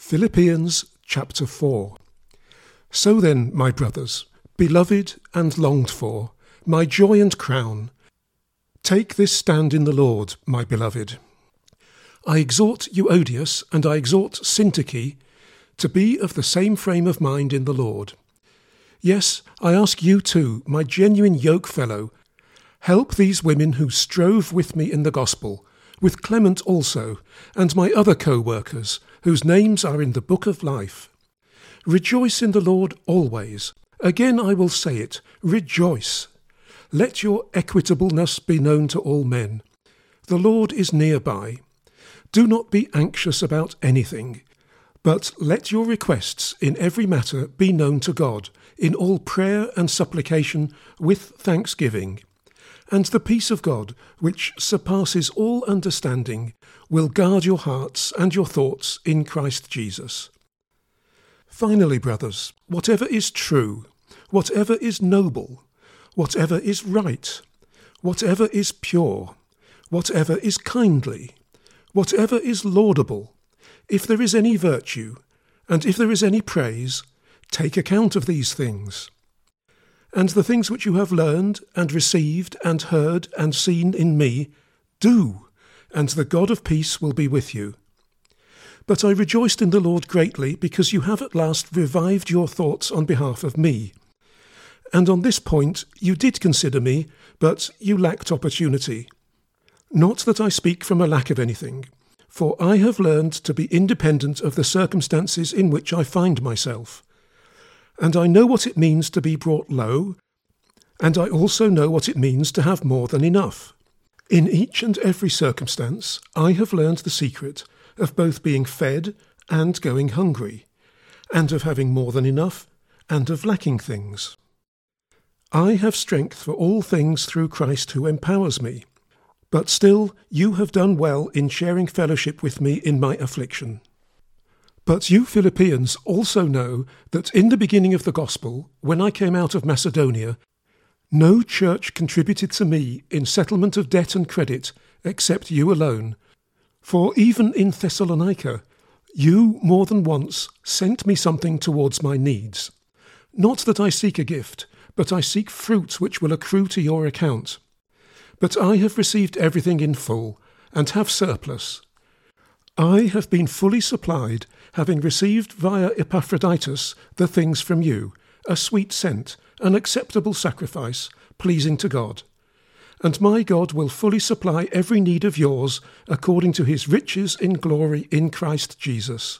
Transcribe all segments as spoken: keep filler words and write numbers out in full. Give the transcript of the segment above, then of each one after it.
Philippians chapter four. So then, my brothers, beloved and longed for, my joy and crown, take this stand in the Lord, my beloved. I exhort Euodias and I exhort Syntyche to be of the same frame of mind in the Lord. Yes, I ask you too, my genuine yokefellow, help these women who strove with me in the gospel, with Clement also, and my other co-workers, whose names are in the book of life. Rejoice in the Lord always. Again I will say it, rejoice. Let your equitableness be known to all men. The Lord is nearby. Do not be anxious about anything, but let your requests in every matter be known to God, in all prayer and supplication with thanksgiving. And the peace of God, which surpasses all understanding, will guard your hearts and your thoughts in Christ Jesus. Finally, brothers, whatever is true, whatever is noble, whatever is right, whatever is pure, whatever is kindly, whatever is laudable, if there is any virtue, and if there is any praise, take account of these things. And the things which you have learned and received and heard and seen in me, do, and the God of peace will be with you. But I rejoiced in the Lord greatly, because you have at last revived your thoughts on behalf of me. And on this point you did consider me, but you lacked opportunity. Not that I speak from a lack of anything, for I have learned to be independent of the circumstances in which I find myself. And I know what it means to be brought low, and I also know what it means to have more than enough. In each and every circumstance I have learned the secret of both being fed and going hungry, and of having more than enough and of lacking things. I have strength for all things through Christ who empowers me. But still you have done well in sharing fellowship with me in my affliction. But you Philippians also know that in the beginning of the gospel, when I came out of Macedonia, no church contributed to me in settlement of debt and credit except you alone. For even in Thessalonica, you more than once sent me something towards my needs. Not that I seek a gift, but I seek fruit which will accrue to your account. But I have received everything in full, and have surplus. I have been fully supplied, having received via Epaphroditus the things from you, a sweet scent, an acceptable sacrifice, pleasing to God. And my God will fully supply every need of yours, according to his riches in glory in Christ Jesus.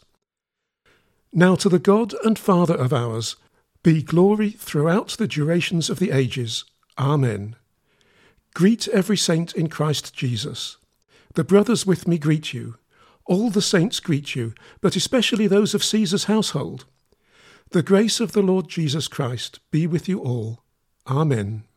Now to the God and Father of ours, be glory throughout the durations of the ages. Amen. Greet every saint in Christ Jesus. The brothers with me greet you. All the saints greet you, but especially those of Caesar's household. The grace of the Lord Jesus Christ be with you all. Amen.